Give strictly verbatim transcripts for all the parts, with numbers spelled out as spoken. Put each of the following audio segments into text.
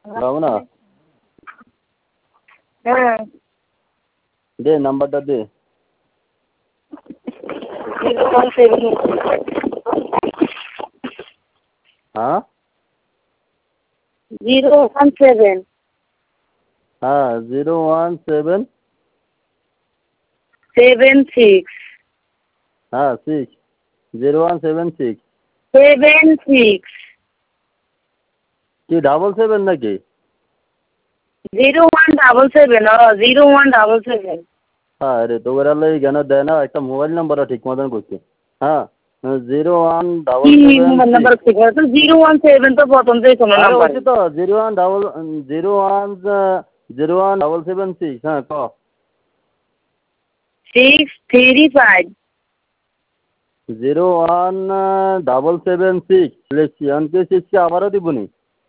যাবো না? হ্যাঁ। দে নাম্বারটা দে। জিরো ওয়ান সেভেন হ্যাঁ জিরো ওয়ান সেভেন হ্যাঁ zero one seven seven six হ্যাঁ six zero one seven six seven six কি ডাবল সেভেন নাকি? জিরো ওয়ান ডাবল সেভেন ও জিরো ওয়ান ডাবল সেভেন। হ্যাঁ রে তোর আল্লাহ কেন দেয় না একটা মোবাইল নাম্বারটা ঠিক মতন করছে। হ্যাঁ জিরো ওয়ান ডাবল কি সেভেন মোবাইল নাম্বার ঠিক আছে? জিরো ওয়ান সেভেন তো প্রথম থেকে কোনো আরে নাম্বার হচ্ছে তো zero one double zero one zero one double seven six হ্যাঁ ক six three five zero one double seven six লিখছি এমনকি সিক্সকে আবারও দিবনি।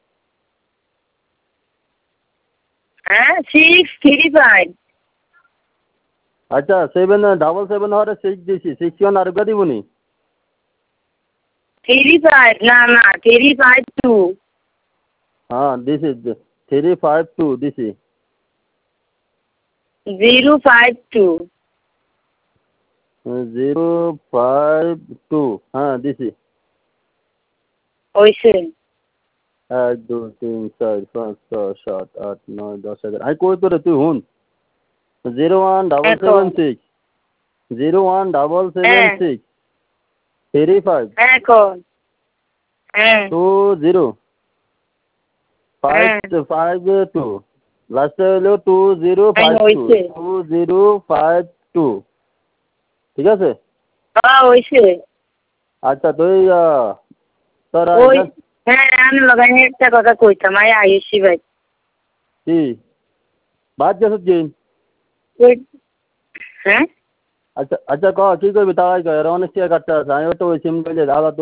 হ্যাঁ সিক্স থ্রি ফাইভ আচ্ছা সেভেন ডাবল সেভেন হওয়ারে সিক্স দিছি সিক্স ওয়ান আরেকটা দিবনি। থ্রি ফাইভ না না থ্রি ফাইভ টু হ্যাঁ দিছি থ্রি ফাইভ টু দিছি zero five two zero five two হ্যাঁ দিছি। হয়েছে। এক দুই তিন চার পাঁচ ছয় সাত আট নয় দশ এগারো আমি কই তোরে তুই হুন zero one double seven six zero one double seven six three five হ্যাঁ কন হ্যাঁ টু জিরো ফাইভ হ্যাঁ ফাইভ টু লাস্টে হলো টু জিরো ফাইভ টু হয়েছে। টু জিরো ফাইভ টু ঠিক আছে। হ্যাঁ হয়েছে। আচ্ছা তুই তোর ওই হ্যাঁ আমি লাগাই একটা কথা কইতাম আই আইসি ভাই কি বাদ গেছত কি? ওই হ্যাঁ আচ্ছা আচ্ছা ক কি করবি তাই কর অনেক টাকা কাটতে আছে আমি তো ওই সিম করলে আবার